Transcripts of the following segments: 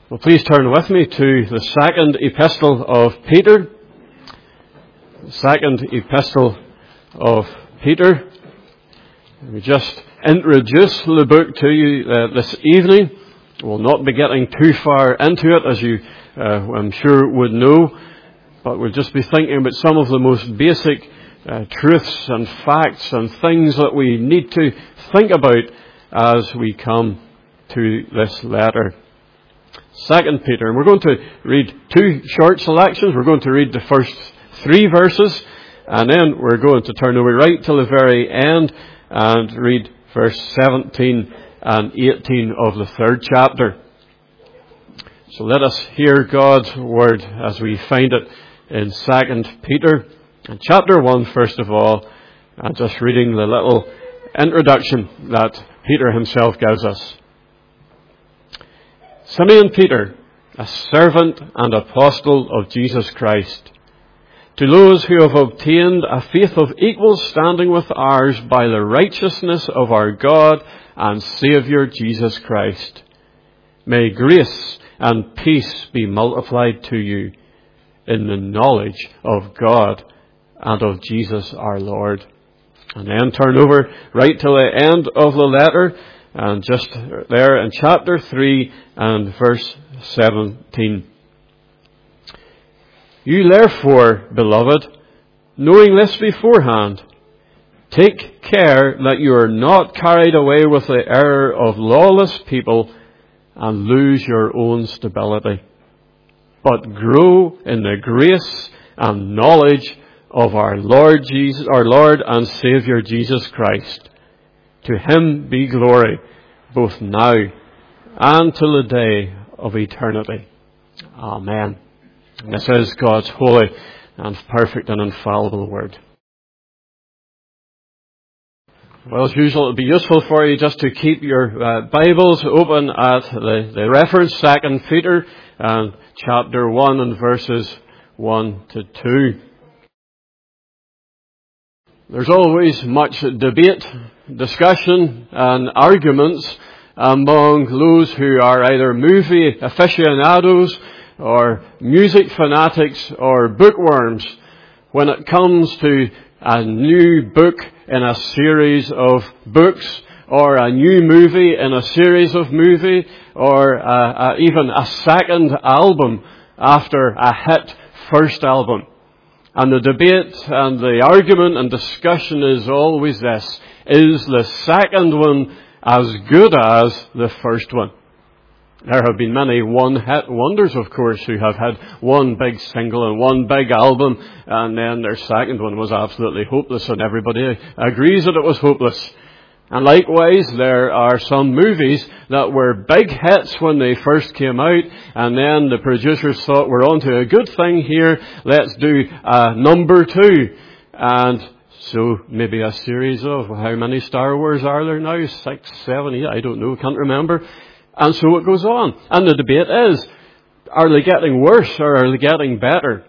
Well, please turn with me to the second epistle of Peter. The second epistle of Peter. We just introduce the book to you this evening. We'll not be getting too far into it, as you, I'm sure, would know. But we'll just be thinking about some of the most basic truths and facts and things that we need to think about as we come to this letter. 2 Peter, and we're going to read two short selections. We're going to read the first 3 verses, and then we're going to turn over right till the very end and read verse 17 and 18 of the 3rd chapter. So let us hear God's word as we find it in 2 Peter, and chapter 1 first of all, and just reading the little introduction that Peter himself gives us. Simeon Peter, a servant and apostle of Jesus Christ, to those who have obtained a faith of equal standing with ours by the righteousness of our God and Saviour Jesus Christ, may grace and peace be multiplied to you in the knowledge of God and of Jesus our Lord. And then turn over right to the end of the letter, and just there in chapter 3 and verse 17. You therefore, beloved, knowing this beforehand, take care that you are not carried away with the error of lawless people and lose your own stability, but grow in the grace and knowledge of our Lord and Saviour Jesus Christ. To Him be glory, both now and till the day of eternity. Amen. And this is God's holy and perfect and infallible word. Well, as usual, it would be useful for you just to keep your Bibles open at the reference, 2 Peter, and chapter 1 and verses 1 to 2. There's always much debate, discussion and arguments among those who are either movie aficionados or music fanatics or bookworms when it comes to a new book in a series of books, or a new movie in a series of movies, or even a second album after a hit first album. And the debate and the argument and discussion is always this: is the second one as good as the first one? There have been many one-hit wonders, of course, who have had one big single and one big album, and then their second one was absolutely hopeless, and everybody agrees that it was hopeless. And likewise, there are some movies that were big hits when they first came out, and then the producers thought, we're on to a good thing here, let's do number 2. And so maybe a series of, how many Star Wars are there now? 6, 7, 8, I don't know, can't remember. And so it goes on. And the debate is, are they getting worse or are they getting better?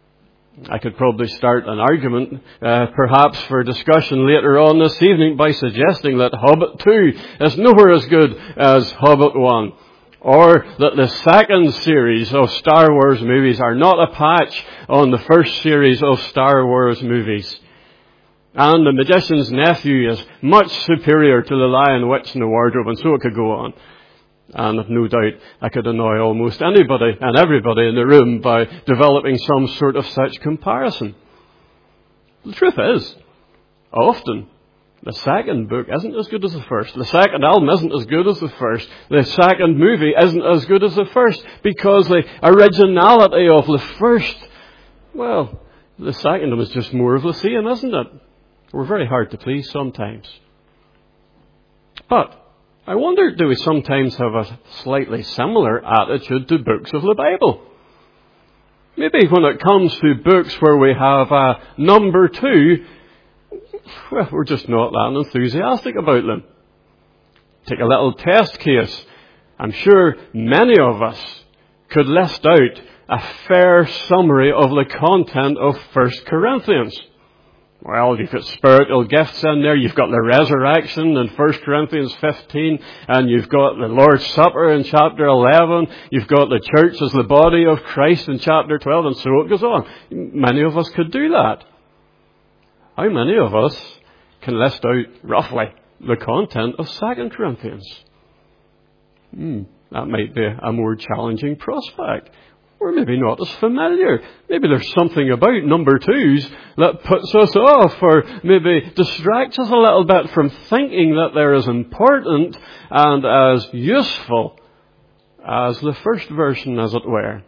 I could probably start an argument, perhaps for discussion later on this evening, by suggesting that Hobbit 2 is nowhere as good as Hobbit 1. Or that the second series of Star Wars movies are not a patch on the first series of Star Wars movies. And The Magician's Nephew is much superior to The Lion, Witch and the Wardrobe, and so it could go on. And I've no doubt I could annoy almost anybody and everybody in the room by developing some sort of such comparison. The truth is, often the second book isn't as good as the first. The second album isn't as good as the first. The second movie isn't as good as the first, because the originality of the first, well, the second one is just more of the same, isn't it? We're very hard to please sometimes. But I wonder, do we sometimes have a slightly similar attitude to books of the Bible? Maybe when it comes to books where we have a number 2, well, we're just not that enthusiastic about them. Take a little test case. I'm sure many of us could list out a fair summary of the content of 1 Corinthians. Well, you've got spiritual gifts in there. You've got the resurrection in 1 Corinthians 15. And you've got the Lord's Supper in chapter 11. You've got the church as the body of Christ in chapter 12. And so it goes on. Many of us could do that. How many of us can list out roughly the content of 2 Corinthians? That might be a more challenging prospect. Or maybe not as familiar. Maybe there's something about number 2s that puts us off, or maybe distracts us a little bit from thinking that they're as important and as useful as the first version, as it were.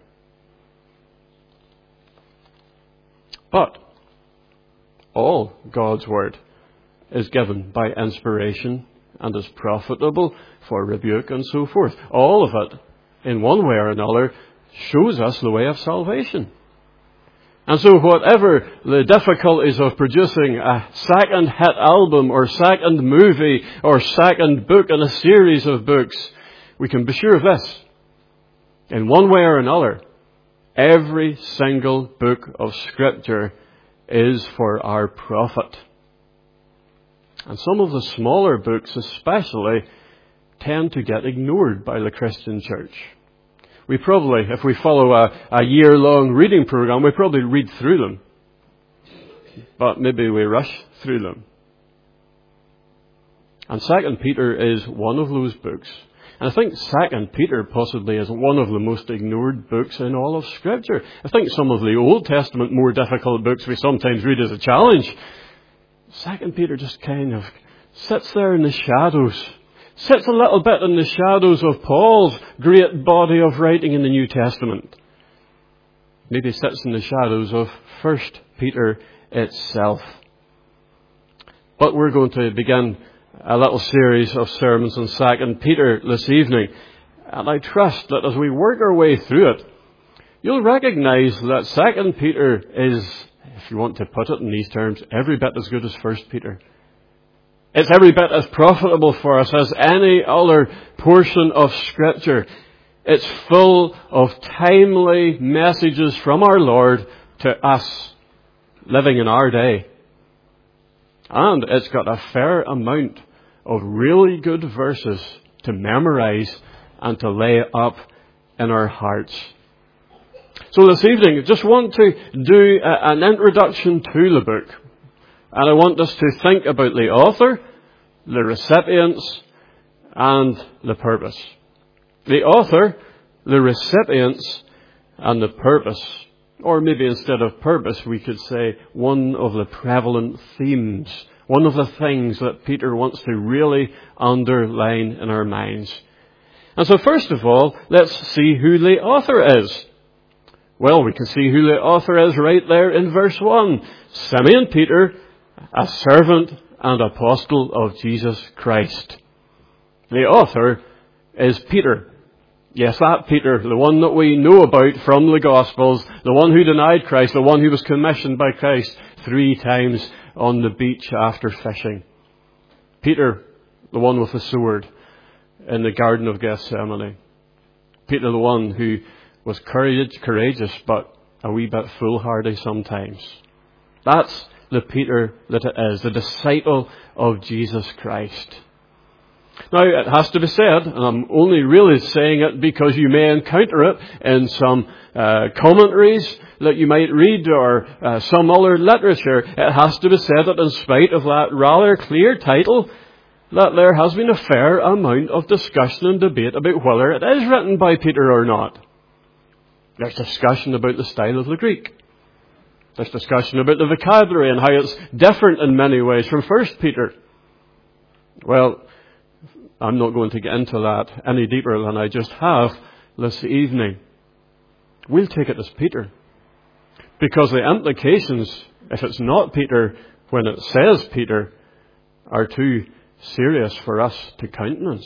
But all God's Word is given by inspiration and is profitable for rebuke and so forth. All of it, in one way or another, shows us the way of salvation. And so whatever the difficulties of producing a second hit album or second movie or second book in a series of books, we can be sure of this. In one way or another, every single book of Scripture is for our profit. And some of the smaller books especially tend to get ignored by the Christian church. We probably, if we follow a year-long reading program, we probably read through them. But maybe we rush through them. And 2 Peter is one of those books. And I think 2 Peter possibly is one of the most ignored books in all of Scripture. I think some of the Old Testament more difficult books we sometimes read as a challenge. 2 Peter just kind of sits there in the shadows. Sits a little bit in the shadows of Paul's great body of writing in the New Testament. Maybe sits in the shadows of 1 Peter itself. But we're going to begin a little series of sermons on 2 Peter this evening. And I trust that as we work our way through it, you'll recognize that 2 Peter is, if you want to put it in these terms, every bit as good as 1 Peter. It's every bit as profitable for us as any other portion of Scripture. It's full of timely messages from our Lord to us living in our day. And it's got a fair amount of really good verses to memorize and to lay up in our hearts. So this evening, I just want to do an introduction to the book. And I want us to think about the author, the recipients, and the purpose. The author, the recipients, and the purpose. Or maybe instead of purpose, we could say one of the prevalent themes. One of the things that Peter wants to really underline in our minds. And so first of all, let's see who the author is. Well, we can see who the author is right there in verse 1. Simeon Peter, a servant and apostle of Jesus Christ. The author is Peter. Yes, that Peter, the one that we know about from the Gospels, the one who denied Christ, the one who was commissioned by Christ 3 times on the beach after fishing. Peter, the one with the sword in the Garden of Gethsemane. Peter, the one who was courageous but a wee bit foolhardy sometimes. That's the Peter that it is, the disciple of Jesus Christ. Now, it has to be said, and I'm only really saying it because you may encounter it in some commentaries that you might read or some other literature. It has to be said that in spite of that rather clear title, that there has been a fair amount of discussion and debate about whether it is written by Peter or not. There's discussion about the style of the Greek. There's discussion about the vocabulary and how it's different in many ways from 1 Peter. Well, I'm not going to get into that any deeper than I just have this evening. We'll take it as Peter. Because the implications, if it's not Peter, when it says Peter, are too serious for us to countenance.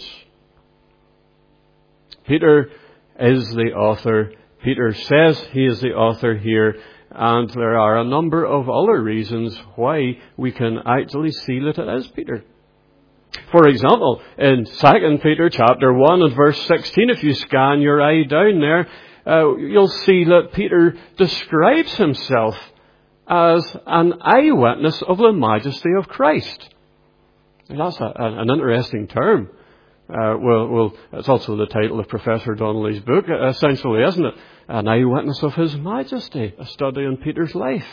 Peter is the author. Peter says he is the author here. And there are a number of other reasons why we can actually see that it is Peter. For example, in 2 Peter chapter 1 and verse 16, if you scan your eye down there, you'll see that Peter describes himself as an eyewitness of the majesty of Christ. That's an interesting term. It's also the title of Professor Donnelly's book, essentially, isn't it? An eyewitness of His majesty, a study on Peter's life.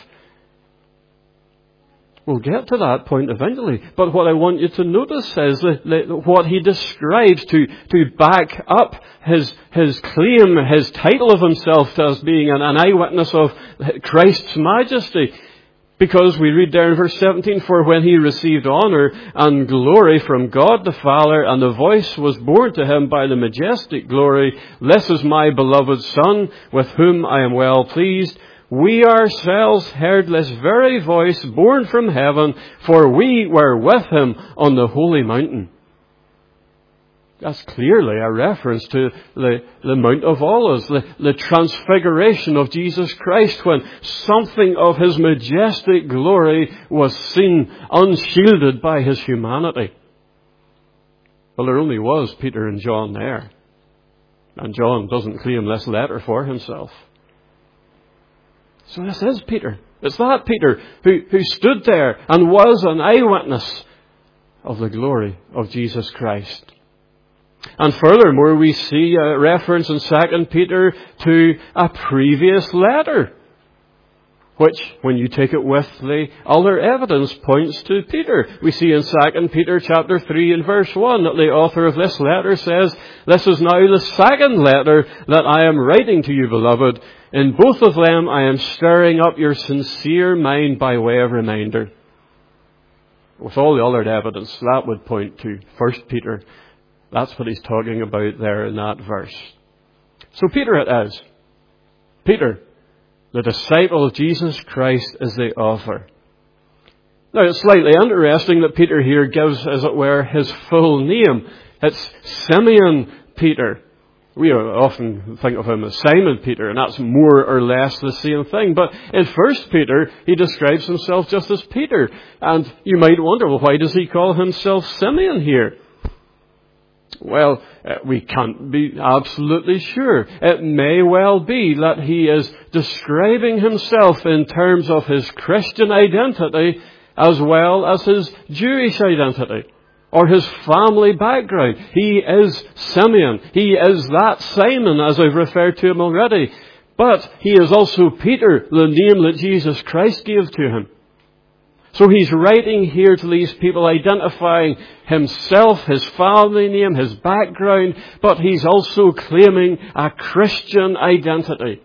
We'll get to that point eventually. But what I want you to notice is what he describes to back up his claim, his title of himself as being an eyewitness of Christ's majesty. Because we read there in verse 17, "For when he received honor and glory from God the Father, and the voice was borne to him by the majestic glory, 'This is my beloved Son, with whom I am well pleased,' we ourselves heard this very voice borne from heaven, for we were with him on the holy mountain." That's clearly a reference to the Mount of Olives, the transfiguration of Jesus Christ, when something of His majestic glory was seen unshielded by His humanity. Well, there only was Peter and John there. And John doesn't claim this letter for himself. So this is Peter. It's that Peter who stood there and was an eyewitness of the glory of Jesus Christ. And furthermore, we see a reference in 2 Peter to a previous letter, which, when you take it with the other evidence, points to Peter. We see in 2 Peter chapter 3 and verse 1 that the author of this letter says, "This is now the second letter that I am writing to you, beloved. In both of them I am stirring up your sincere mind by way of reminder." With all the other evidence, that would point to 1 Peter. That's what he's talking about there in that verse. So Peter it is. Peter, the disciple of Jesus Christ, is the author. Now, it's slightly interesting that Peter here gives, as it were, his full name. It's Simeon Peter. We often think of him as Simon Peter, and that's more or less the same thing. But in 1 Peter, he describes himself just as Peter. And you might wonder, well, why does he call himself Simeon here? Well, we can't be absolutely sure. It may well be that he is describing himself in terms of his Christian identity as well as his Jewish identity or his family background. He is Simeon. He is that Simon, as I've referred to him already. But he is also Peter, the name that Jesus Christ gave to him. So he's writing here to these people, identifying himself, his family name, his background, but he's also claiming a Christian identity.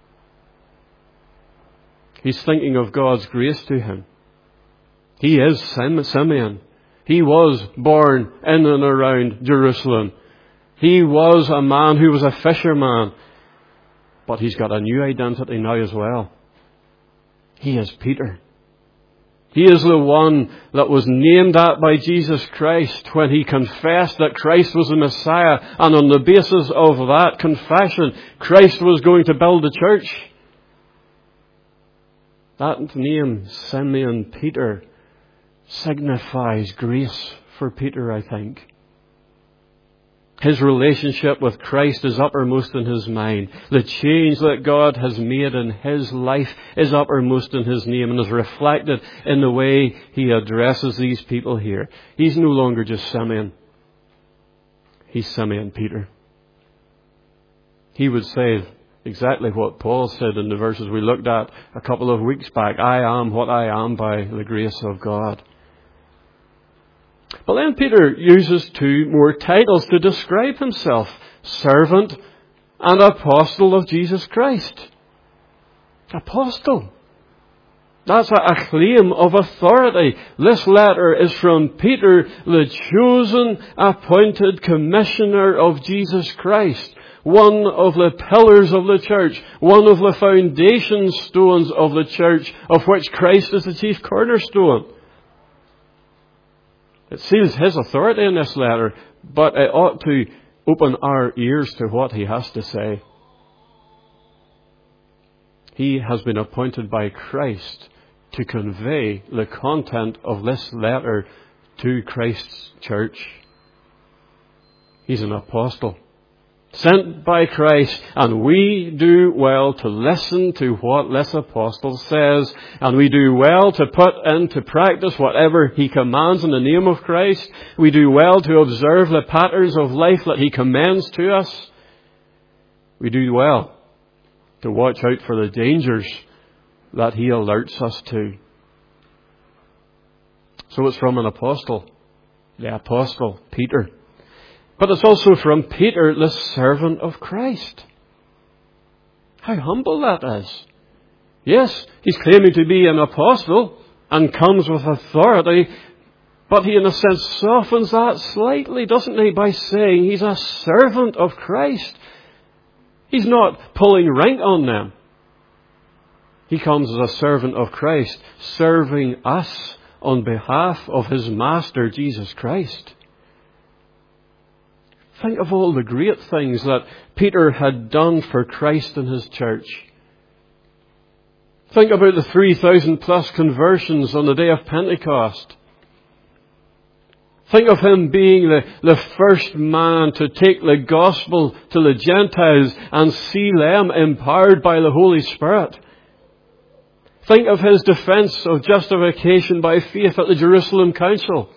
He's thinking of God's grace to him. He is Simeon. He was born in and around Jerusalem. He was a man who was a fisherman, but he's got a new identity now as well. He is Peter. He is the one that was named that by Jesus Christ when he confessed that Christ was the Messiah. And on the basis of that confession, Christ was going to build the church. That name, Simeon Peter, signifies grace for Peter, I think. His relationship with Christ is uppermost in his mind. The change that God has made in his life is uppermost in his name and is reflected in the way he addresses these people here. He's no longer just Simeon. He's Simeon Peter. He would say exactly what Paul said in the verses we looked at a couple of weeks back. I am what I am by the grace of God. But then Peter uses two more titles to describe himself. Servant and apostle of Jesus Christ. Apostle. That's a claim of authority. This letter is from Peter, the chosen, appointed commissioner of Jesus Christ. One of the pillars of the church. One of the foundation stones of the church, of which Christ is the chief cornerstone. It seals his authority in this letter, but it ought to open our ears to what he has to say. He has been appointed by Christ to convey the content of this letter to Christ's church. He's an apostle. sent by Christ, and we do well to listen to what this apostle says, and we do well to put into practice whatever he commands in the name of Christ. We do well to observe the patterns of life that he commends to us. We do well to watch out for the dangers that he alerts us to. So it's from an apostle, the apostle Peter. But it's also from Peter, the servant of Christ. How humble that is. Yes, he's claiming to be an apostle and comes with authority, but he in a sense softens that slightly, doesn't he, by saying he's a servant of Christ. He's not pulling rank on them. He comes as a servant of Christ, serving us on behalf of his Master, Jesus Christ. Think of all the great things that Peter had done for Christ and his church. Think about the 3,000 plus conversions on the day of Pentecost. Think of him being the first man to take the gospel to the Gentiles and see them empowered by the Holy Spirit. Think of his defense of justification by faith at the Jerusalem Council.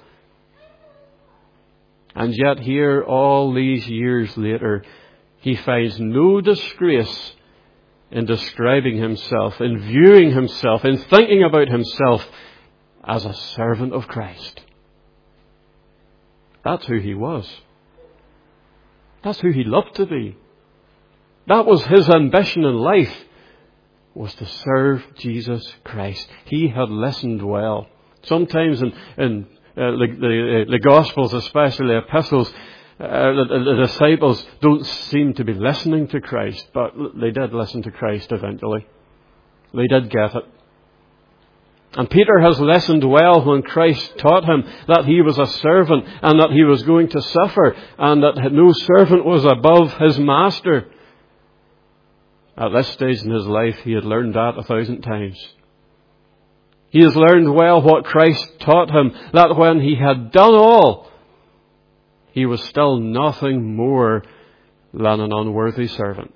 And yet here, all these years later, he finds no disgrace in describing himself, in viewing himself, in thinking about himself as a servant of Christ. That's who he was. That's who he loved to be. That was his ambition in life, was to serve Jesus Christ. He had listened well. Sometimes in the Gospels, especially the epistles, the disciples don't seem to be listening to Christ, but they did listen to Christ eventually. They did get it. And Peter has listened well when Christ taught him that he was a servant and that he was going to suffer and that no servant was above his master. At this stage in his life, he had learned that 1,000 times. He has learned well what Christ taught him, that when he had done all, he was still nothing more than an unworthy servant.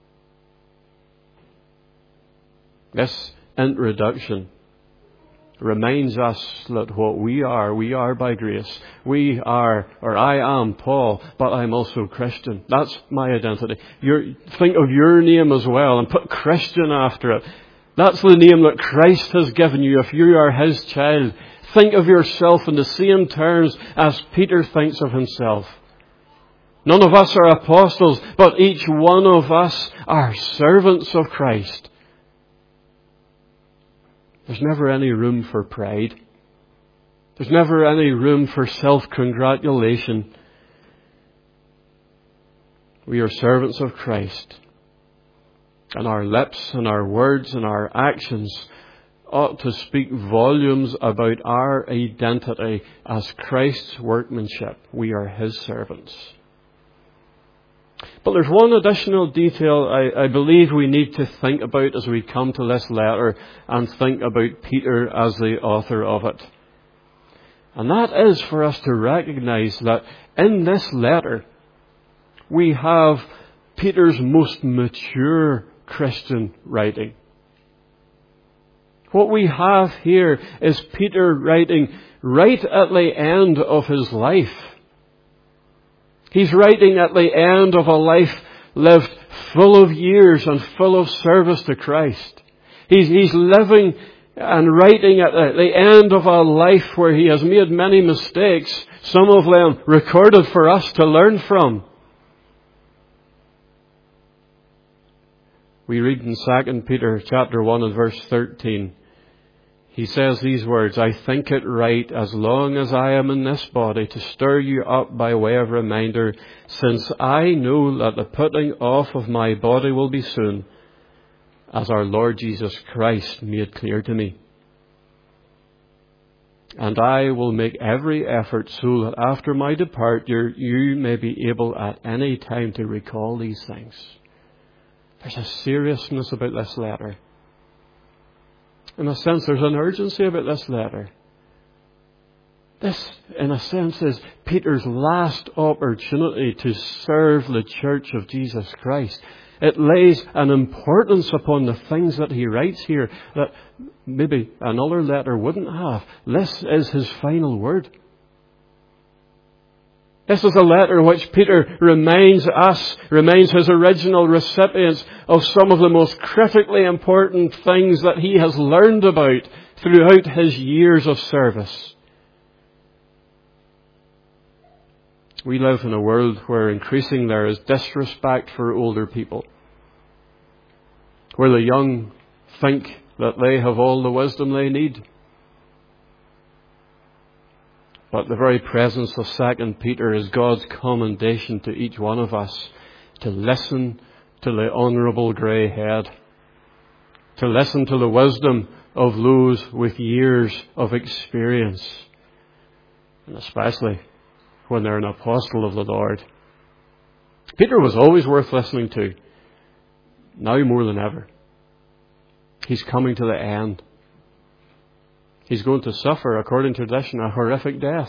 This introduction reminds us that what we are by grace. We are, or I am Paul, but I'm also Christian. That's my identity. Think of your name as well and put Christian after it. That's the name that Christ has given you if you are his child. Think of yourself in the same terms as Peter thinks of himself. None of us are apostles, but each one of us are servants of Christ. There's never any room for pride. There's never any room for self-congratulation. We are servants of Christ. And our lips and our words and our actions ought to speak volumes about our identity as Christ's workmanship. We are his servants. But there's one additional detail I believe we need to think about as we come to this letter and think about Peter as the author of it. And that is for us to recognize that in this letter we have Peter's most mature Christian writing. What we have here is Peter writing right at the end of his life. He's writing at the end of a life lived full of years and full of service to Christ. He's living and writing at the end of a life where he has made many mistakes, some of them recorded for us to learn from. We read in 2 Peter chapter 1 and verse 13. He says these words, "I think it right, as long as I am in this body, to stir you up by way of reminder, since I know that the putting off of my body will be soon, as our Lord Jesus Christ made clear to me. And I will make every effort so that after my departure, you may be able at any time to recall these things." There's a seriousness about this letter. In a sense, there's an urgency about this letter. This, in a sense, is Peter's last opportunity to serve the church of Jesus Christ. It lays an importance upon the things that he writes here that maybe another letter wouldn't have. This is his final word. This is a letter which Peter reminds his original recipients of some of the most critically important things that he has learned about throughout his years of service. We live in a world where increasingly there is disrespect for older people, where the young think that they have all the wisdom they need. But the very presence of 2 Peter is God's commendation to each one of us to listen to the honourable grey head, to listen to the wisdom of those with years of experience, and especially when they're an apostle of the Lord. Peter was always worth listening to, now more than ever. He's coming to the end. He's going to suffer, according to tradition, a horrific death.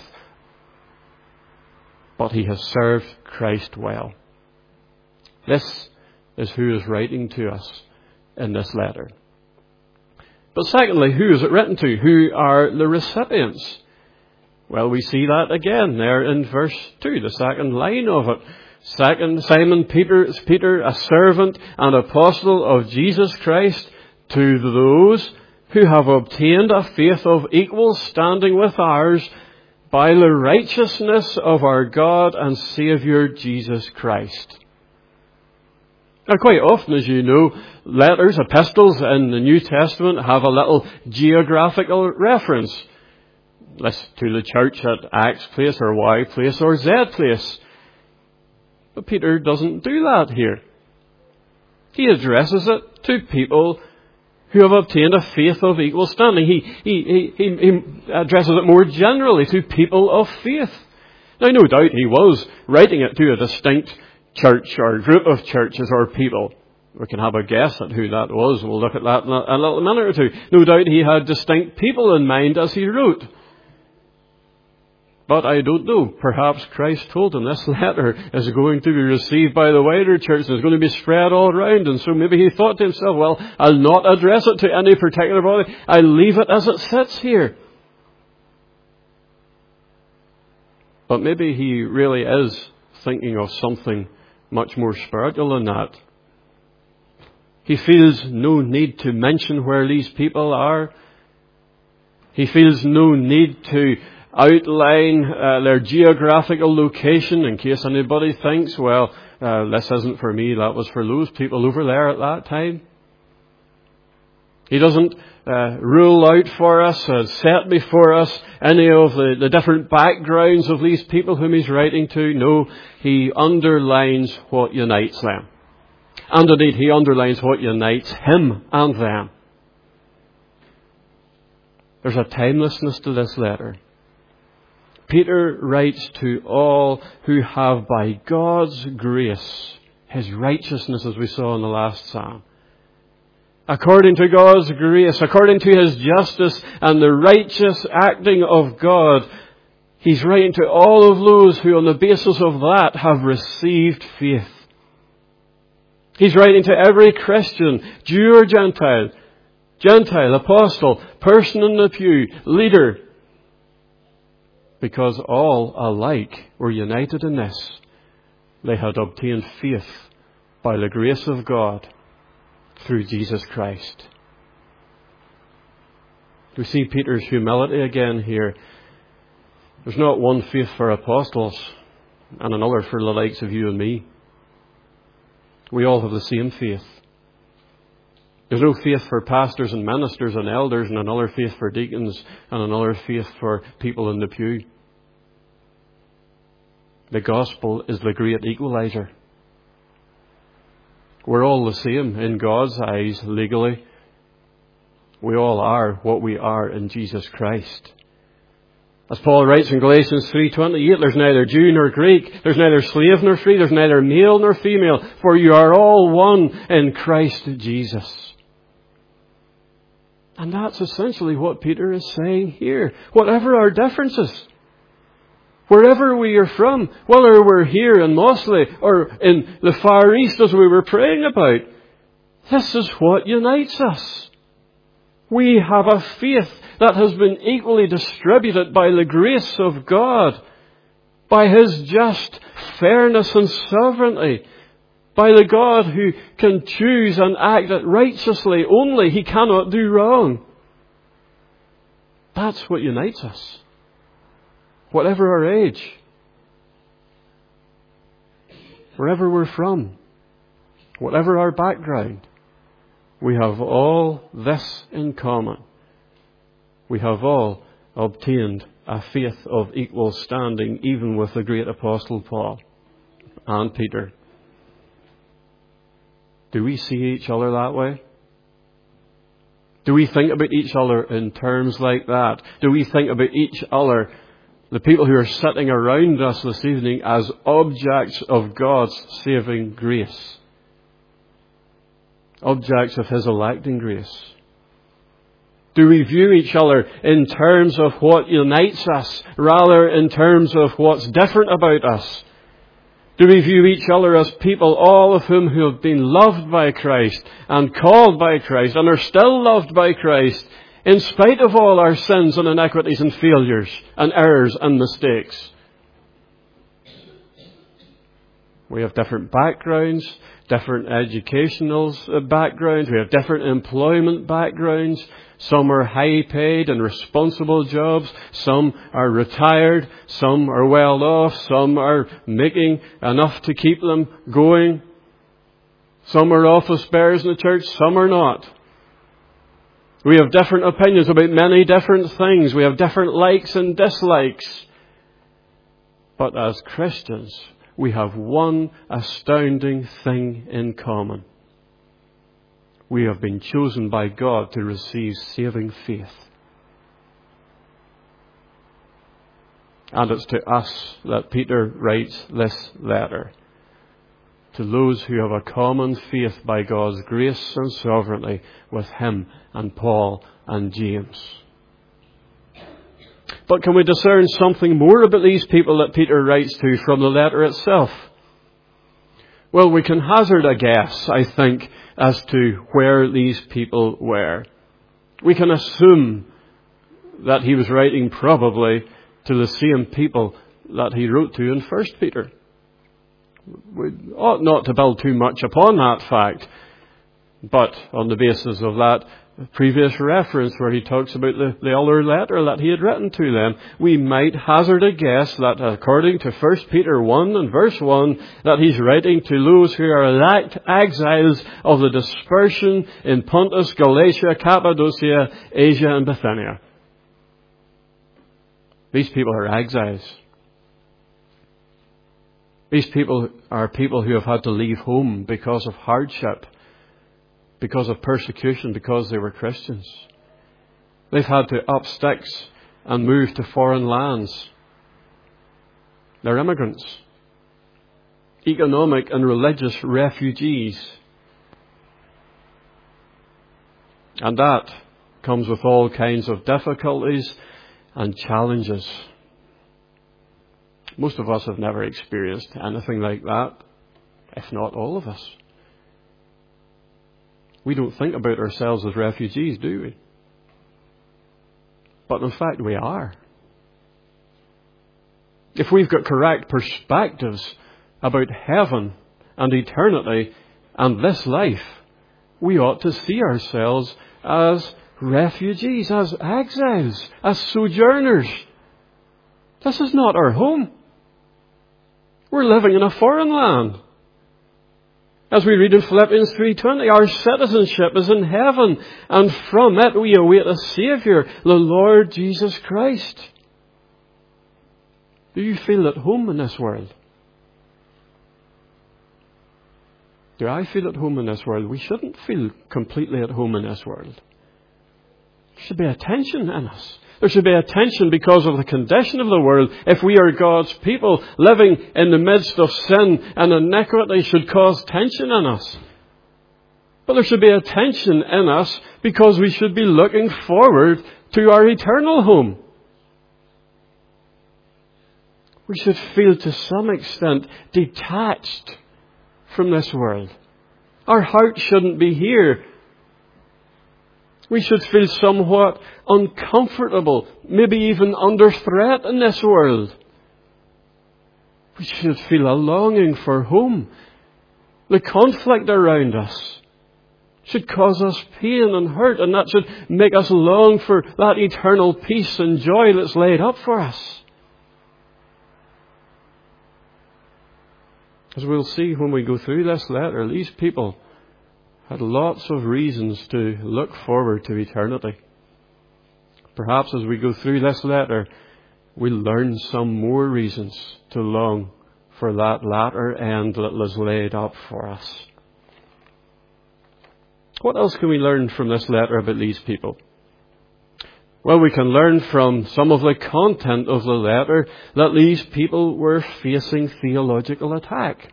But he has served Christ well. This is who is writing to us in this letter. But secondly, who is it written to? Who are the recipients? Well, we see that again there in verse 2, the second line of it. Simon Peter, a servant and apostle of Jesus Christ, to those who have obtained a faith of equal standing with ours by the righteousness of our God and Saviour Jesus Christ. Now, quite often, as you know, letters, epistles in the New Testament have a little geographical reference. List to the church at X place or Y place or Z place. But Peter doesn't do that here. He addresses it to people who have obtained a faith of equal standing. He addresses it more generally to people of faith. Now, no doubt he was writing it to a distinct church or group of churches or people. We can have a guess at who that was. We'll look at that in a little minute or two. No doubt he had distinct people in mind as he wrote. But I don't know. Perhaps Christ told him this letter is going to be received by the wider church and is going to be spread all around. And so maybe he thought to himself, well, I'll not address it to any particular body. I'll leave it as it sits here. But maybe he really is thinking of something much more spiritual than that. He feels no need to mention where these people are. He feels no need to outline their geographical location in case anybody thinks, well, this isn't for me, that was for those people over there at that time. He doesn't rule out for us, set before us any of the different backgrounds of these people whom he's writing to. No, he underlines what unites them. And indeed, he underlines what unites him and them. There's a timelessness to this letter. Peter writes to all who have by God's grace, his righteousness, as we saw in the last psalm. According to God's grace, according to his justice and the righteous acting of God, he's writing to all of those who on the basis of that have received faith. He's writing to every Christian, Jew or Gentile, apostle, person in the pew, leader, because all alike were united in this. They had obtained faith by the grace of God through Jesus Christ. We see Peter's humility again here. There's not one faith for apostles and another for the likes of you and me. We all have the same faith. There's no faith for pastors and ministers and elders and another faith for deacons and another faith for people in the pew. The gospel is the great equalizer. We're all the same in God's eyes legally. We all are what we are in Jesus Christ. As Paul writes in Galatians 3:28, there's neither Jew nor Greek, there's neither slave nor free, there's neither male nor female, for you are all one in Christ Jesus. And that's essentially what Peter is saying here. Whatever our differences, Wherever we are from, whether we're here in Mosley or in the Far East as we were praying about, this is what unites us. We have a faith that has been equally distributed by the grace of God, by His just fairness and sovereignty, by the God who can choose and act righteously only. He cannot do wrong. That's what unites us. Whatever our age, wherever we're from, whatever our background, we have all this in common. We have all obtained a faith of equal standing, even with the great Apostle Paul and Peter. Do we see each other that way? Do we think about each other in terms like that? Do we think about each other, the people who are sitting around us this evening, as objects of God's saving grace? Objects of His electing grace. Do we view each other in terms of what unites us, rather in terms of what's different about us? Do we view each other as people, all of whom who have been loved by Christ and called by Christ and are still loved by Christ, in spite of all our sins and iniquities and failures and errors and mistakes? We have different backgrounds, different educational backgrounds. We have different employment backgrounds. Some are high paid and responsible jobs. Some are retired. Some are well off. Some are making enough to keep them going. Some are office bearers in the church. Some are not. We have different opinions about many different things. We have different likes and dislikes. But as Christians, we have one astounding thing in common. We have been chosen by God to receive saving faith. And it's to us that Peter writes this letter. To those who have a common faith by God's grace and sovereignty with him and Paul and James. But can we discern something more about these people that Peter writes to from the letter itself? Well, we can hazard a guess, I think, as to where these people were. We can assume that he was writing probably to the same people that he wrote to in 1 Peter. We ought not to build too much upon that fact, but on the basis of that previous reference where he talks about the other letter that he had written to them, we might hazard a guess that according to 1 Peter 1 and verse 1, that he's writing to those who are elect exiles of the dispersion in Pontus, Galatia, Cappadocia, Asia and Bithynia. These people are exiles. These people are people who have had to leave home because of hardship, because of persecution, because they were Christians. They've had to up sticks and move to foreign lands. They're immigrants, economic and religious refugees. And that comes with all kinds of difficulties and challenges. Most of us have never experienced anything like that, if not all of us. We don't think about ourselves as refugees, do we? But in fact, we are. If we've got correct perspectives about heaven and eternity and this life, we ought to see ourselves as refugees, as exiles, as sojourners. This is not our home. We're living in a foreign land. As we read in Philippians 3:20, our citizenship is in heaven, and from it we await a Saviour, the Lord Jesus Christ. Do you feel at home in this world? Do I feel at home in this world? We shouldn't feel completely at home in this world. There should be a tension in us. There should be a tension because of the condition of the world. If we are God's people, living in the midst of sin and iniquity should cause tension in us. But there should be a tension in us because we should be looking forward to our eternal home. We should feel to some extent detached from this world. Our heart shouldn't be here. We should feel somewhat uncomfortable, maybe even under threat in this world. We should feel a longing for home. The conflict around us should cause us pain and hurt, and that should make us long for that eternal peace and joy that's laid up for us. As we'll see when we go through this letter, these people had lots of reasons to look forward to eternity. Perhaps as we go through this letter, we'll learn some more reasons to long for that latter end that was laid up for us. What else can we learn from this letter about these people? Well, we can learn from some of the content of the letter that these people were facing theological attack.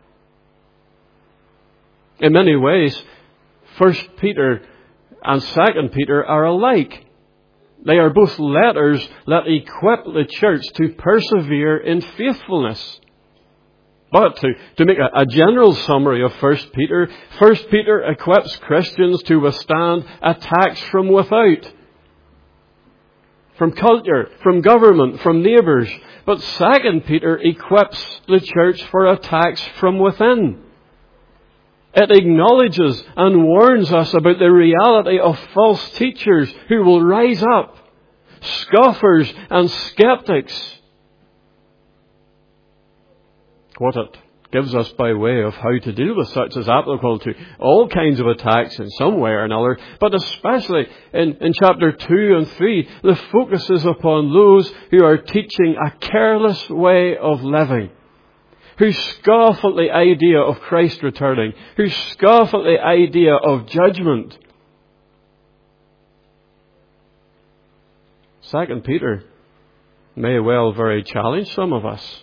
In many ways, 1 Peter and 2 Peter are alike. They are both letters that equip the church to persevere in faithfulness. But to make a general summary of 1 Peter equips Christians to withstand attacks from without. From culture, from government, from neighbours. But 2 Peter equips the church for attacks from within. It acknowledges and warns us about the reality of false teachers who will rise up, scoffers and skeptics. What it gives us by way of how to deal with such is applicable to all kinds of attacks in some way or another, but especially in chapter 2 and 3, the focus is upon those who are teaching a careless way of living, who scoff at the idea of Christ returning, who scoff at the idea of judgment. 2 Peter may well very challenge some of us.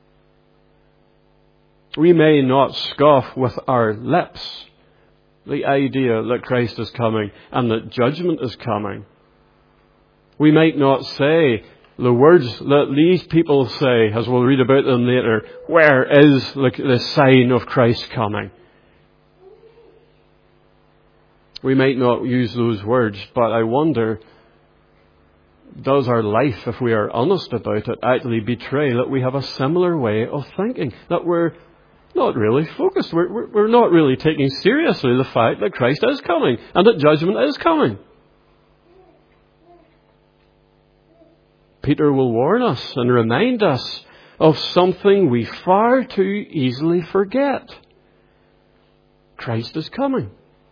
We may not scoff with our lips the idea that Christ is coming and that judgment is coming. We might not say the words that these people say, as we'll read about them later, where is the sign of Christ coming? We might not use those words, but I wonder, does our life, if we are honest about it, actually betray that we have a similar way of thinking, that we're not really focused. We're not really taking seriously the fact that Christ is coming and that judgment is coming. Peter will warn us and remind us of something we far too easily forget. Christ is coming.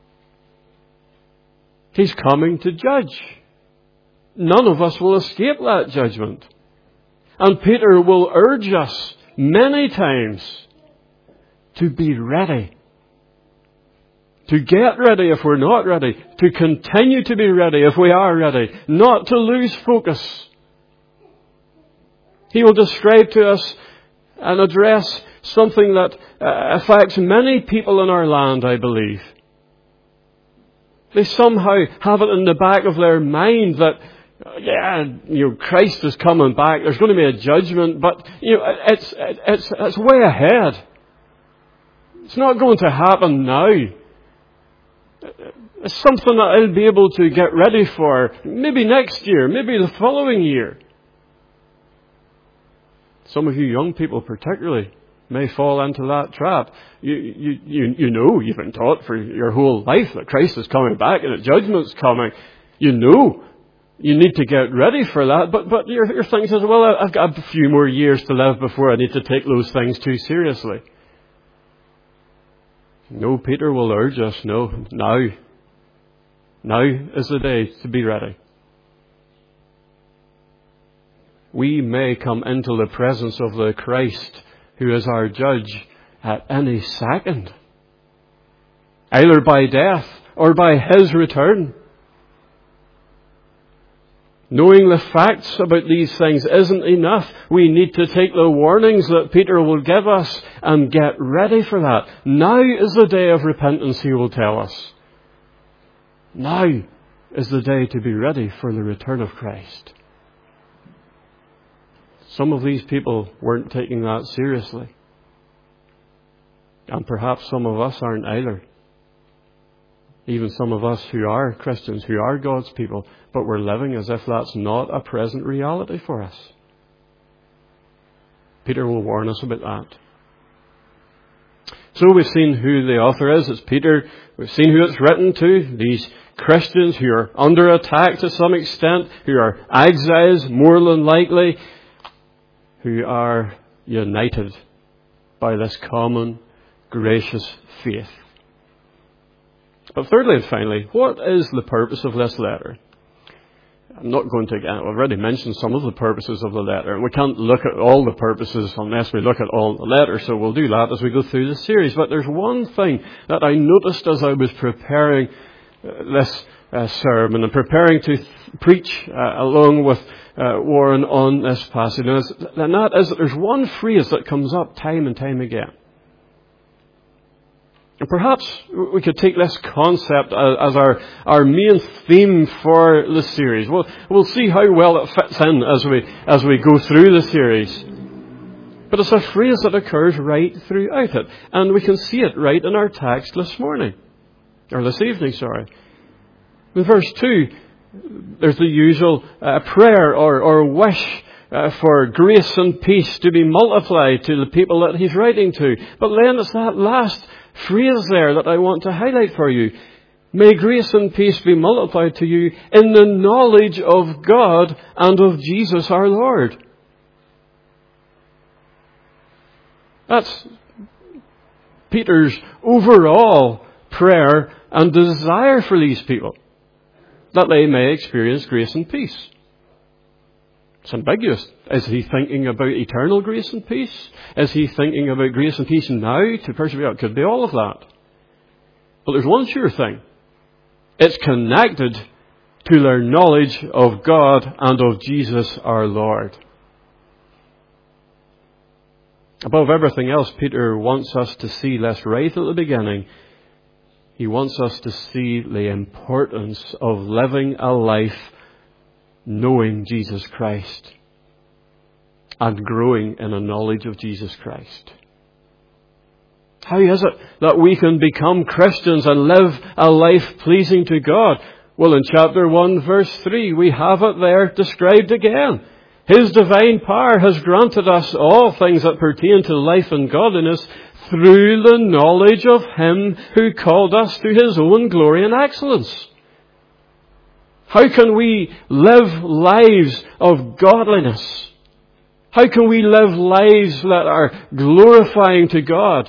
He's coming to judge. None of us will escape that judgment. And Peter will urge us many times to be ready. To get ready if we're not ready. To continue to be ready if we are ready. Not to lose focus. He will describe to us and address something that affects many people in our land, I believe. They somehow have it in the back of their mind that, Christ is coming back. There's going to be a judgment, but it's way ahead. It's not going to happen now. It's something that I'll be able to get ready for maybe next year, maybe the following year. Some of you young people particularly may fall into that trap. You know, you've been taught for your whole life that Christ is coming back and that judgment's coming. You know you need to get ready for that, but your thinking says, well, I've got a few more years to live before I need to take those things too seriously. No, Peter will urge us, no, now is the day to be ready. We may come into the presence of the Christ who is our judge at any second, either by death or by His return. Knowing the facts about these things isn't enough. We need to take the warnings that Peter will give us and get ready for that. Now is the day of repentance, he will tell us. Now is the day to be ready for the return of Christ. Some of these people weren't taking that seriously. And perhaps some of us aren't either. Even some of us who are Christians, who are God's people, but we're living as if that's not a present reality for us. Peter will warn us about that. So we've seen who the author is. It's Peter. We've seen who it's written to. These Christians who are under attack to some extent, who are exiles more than likely, who are united by this common, gracious faith. But thirdly and finally, what is the purpose of this letter? I'm not going to, I've already mentioned some of the purposes of the letter, and we can't look at all the purposes unless we look at all the letters, so we'll do that as we go through the series. But there's one thing that I noticed as I was preparing this sermon and preparing to preach along with Warren on this passage, and that is that there's one phrase that comes up time and time again. And perhaps we could take this concept as our main theme for the series. We'll see how well it fits in as we go through the series. But it's a phrase that occurs right throughout it. And we can see it right in our text this evening. In verse 2, there's the usual prayer or wish for grace and peace to be multiplied to the people that he's writing to. But then it's that last phrase there that I want to highlight for you. May grace and peace be multiplied to you in the knowledge of God and of Jesus our Lord. That's Peter's overall prayer and desire for these people, that they may experience grace and peace. It's ambiguous. Is he thinking about eternal grace and peace? Is he thinking about grace and peace now to persevere? It could be all of that. But there's one sure thing. It's connected to their knowledge of God and of Jesus our Lord. Above everything else, Peter wants us to see this right at the beginning. He wants us to see the importance of living a life knowing Jesus Christ and growing in a knowledge of Jesus Christ. How is it that we can become Christians and live a life pleasing to God? Well, in chapter 1, verse 3, we have it there described again. His divine power has granted us all things that pertain to life and godliness through the knowledge of Him who called us to His own glory and excellence. How can we live lives of godliness? How can we live lives that are glorifying to God?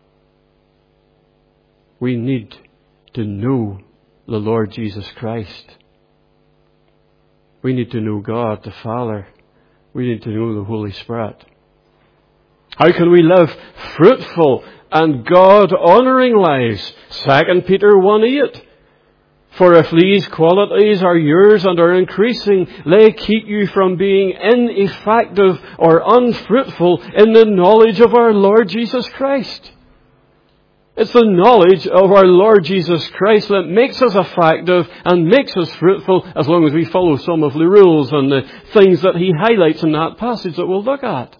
We need to know the Lord Jesus Christ. We need to know God the Father. We need to know the Holy Spirit. How can we live fruitful and God-honouring lives? 2 Peter 1:8. For if these qualities are yours and are increasing, they keep you from being ineffective or unfruitful in the knowledge of our Lord Jesus Christ. It's the knowledge of our Lord Jesus Christ that makes us effective and makes us fruitful as long as we follow some of the rules and the things that he highlights in that passage that we'll look at.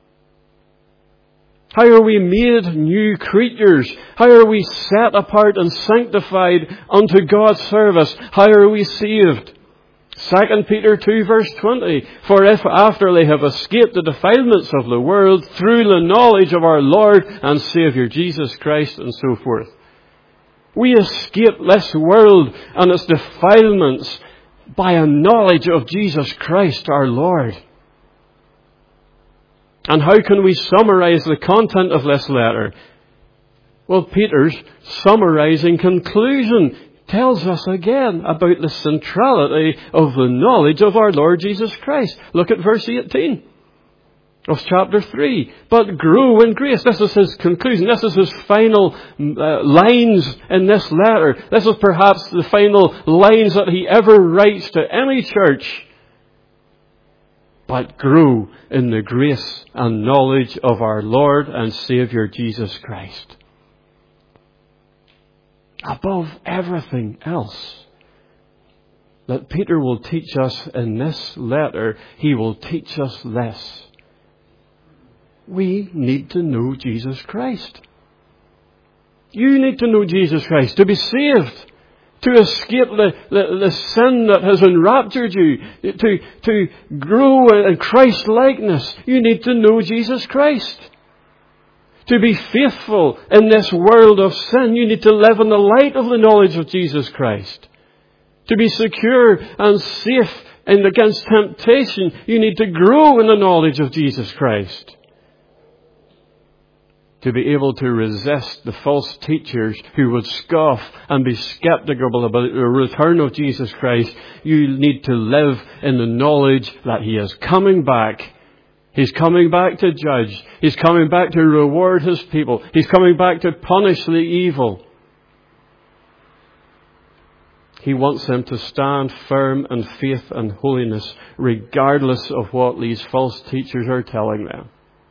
How are we made new creatures? How are we set apart and sanctified unto God's service? How are we saved? 2 Peter 2 verse 20. For if after they have escaped the defilements of the world through the knowledge of our Lord and Saviour Jesus Christ and so forth. We escape this world and its defilements by a knowledge of Jesus Christ our Lord. And how can we summarize the content of this letter? Well, Peter's summarizing conclusion tells us again about the centrality of the knowledge of our Lord Jesus Christ. Look at verse 18 of chapter 3. But grow in grace. This is his conclusion. This is his final lines in this letter. This is perhaps the final lines that he ever writes to any church. But grow in the grace and knowledge of our Lord and Saviour Jesus Christ. Above everything else that Peter will teach us in this letter, he will teach us this. We need to know Jesus Christ. You need to know Jesus Christ to be saved, to escape the sin that has enraptured you, to grow in Christ-likeness. You need to know Jesus Christ. To be faithful in this world of sin, you need to live in the light of the knowledge of Jesus Christ. To be secure and safe and against temptation, you need to grow in the knowledge of Jesus Christ. To be able to resist the false teachers who would scoff and be skeptical about the return of Jesus Christ, you need to live in the knowledge that He is coming back. He's coming back to judge. He's coming back to reward His people. He's coming back to punish the evil. He wants them to stand firm in faith and holiness, regardless of what these false teachers are telling them.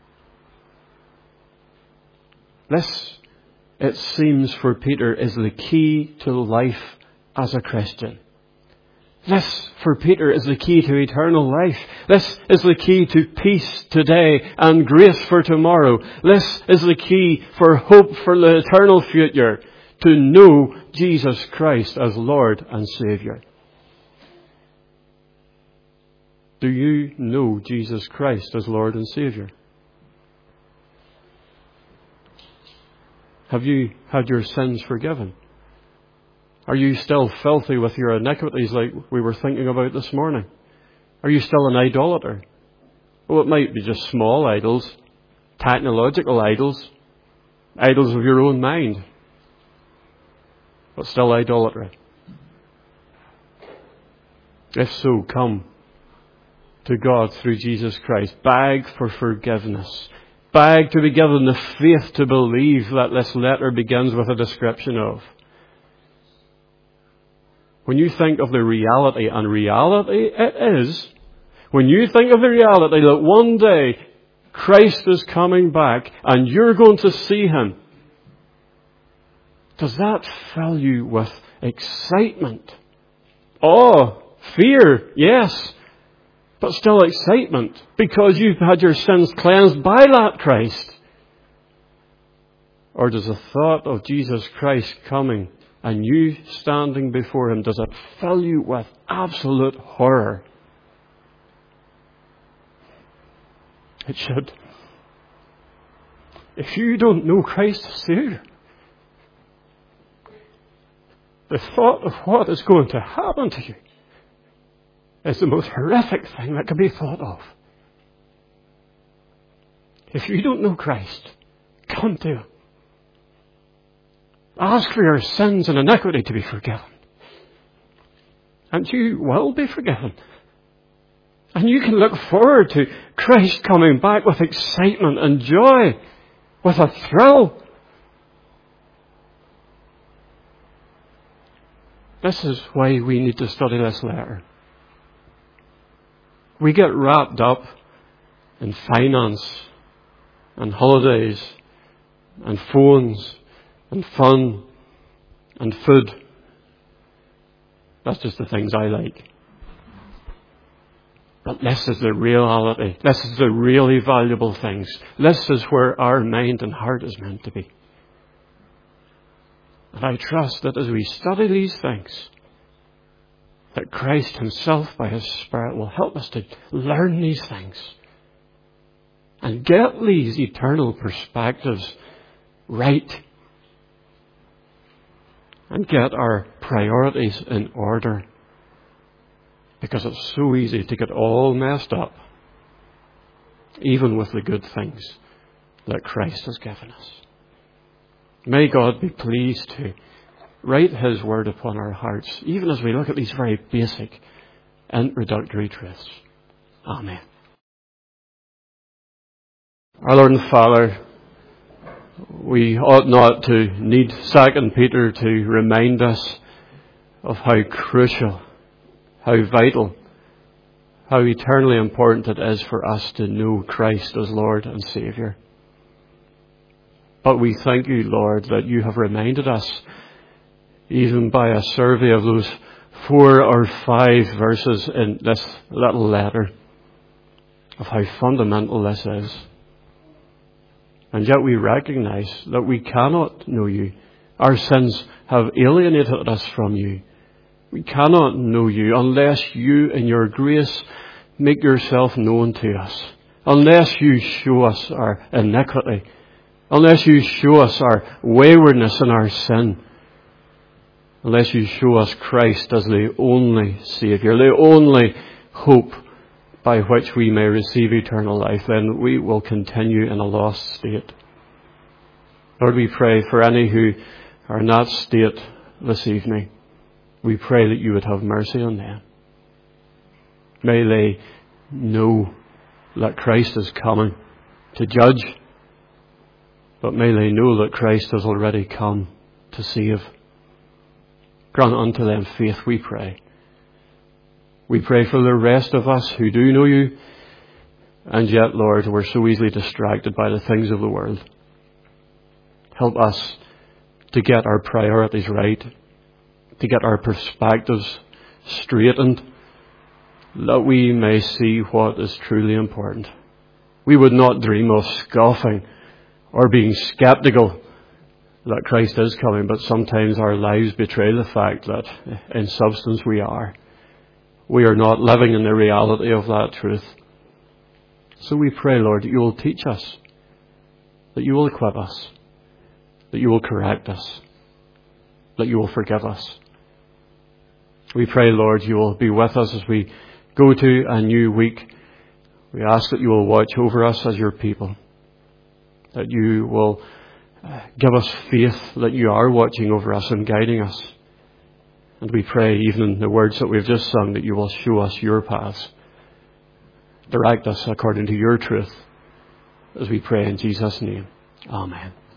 This, it seems for Peter, is the key to life as a Christian. This, for Peter, is the key to eternal life. This is the key to peace today and grace for tomorrow. This is the key for hope for the eternal future, to know Jesus Christ as Lord and Saviour. Do you know Jesus Christ as Lord and Saviour? Have you had your sins forgiven? Are you still filthy with your iniquities like we were thinking about this morning? Are you still an idolater? Well, it might be just small idols, technological idols, idols of your own mind, but still idolatry. If so, come to God through Jesus Christ. Beg for forgiveness. Beg to be given the faith to believe that this letter begins with a description of. When you think of the reality, and reality it is, when you think of the reality that one day Christ is coming back and you're going to see Him, does that fill you with excitement? Awe, fear, yes, but still excitement because you've had your sins cleansed by that Christ? Or does the thought of Jesus Christ coming and you standing before Him, does it fill you with absolute horror? It should. If you don't know Christ as Saviour, the thought of what is going to happen to you is the most horrific thing that can be thought of. If you don't know Christ, come to Him. Ask for your sins and iniquity to be forgiven. And you will be forgiven. And you can look forward to Christ coming back with excitement and joy, with a thrill. This is why we need to study this letter. We get wrapped up in finance and holidays and phones and fun and food. That's just the things I like. But this is the reality. This is the really valuable things. This is where our mind and heart is meant to be. And I trust that as we study these things, that Christ Himself by His Spirit will help us to learn these things and get these eternal perspectives right and get our priorities in order, because it's so easy to get all messed up, even with the good things that Christ has given us. May God be pleased to write His word upon our hearts, even as we look at these very basic introductory truths. Amen. Our Lord and Father, we ought not to need 2 Peter to remind us of how crucial, how vital, how eternally important it is for us to know Christ as Lord and Saviour. But we thank You, Lord, that You have reminded us, even by a survey of those 4 or 5 verses in this little letter, of how fundamental this is. And yet we recognize that we cannot know you. Our sins have alienated us from you. We cannot know you unless you, in your grace, make yourself known to us. Unless you show us our iniquity. Unless you show us our waywardness and our sin. Unless you show us Christ as the only Saviour, the only hope by which we may receive eternal life, then we will continue in a lost state. Lord, we pray for any who are in that state this evening. We pray that you would have mercy on them. May they know that Christ is coming to judge, but may they know that Christ has already come to save. Grant unto them faith, we pray. We pray for the rest of us who do know you, and yet, Lord, we're so easily distracted by the things of the world. Help us to get our priorities right, to get our perspectives straightened, that we may see what is truly important. We would not dream of scoffing or being skeptical that Christ is coming, but sometimes our lives betray the fact that in substance we are. We are not living in the reality of that truth. So we pray, Lord, that you will teach us, that you will equip us, that you will correct us, that you will forgive us. We pray, Lord, you will be with us as we go to a new week. We ask that you will watch over us as your people, that you will give us faith that you are watching over us and guiding us. And we pray, even in the words that we've just sung, that you will show us your paths. Direct us according to your truth, as we pray in Jesus' name. Amen.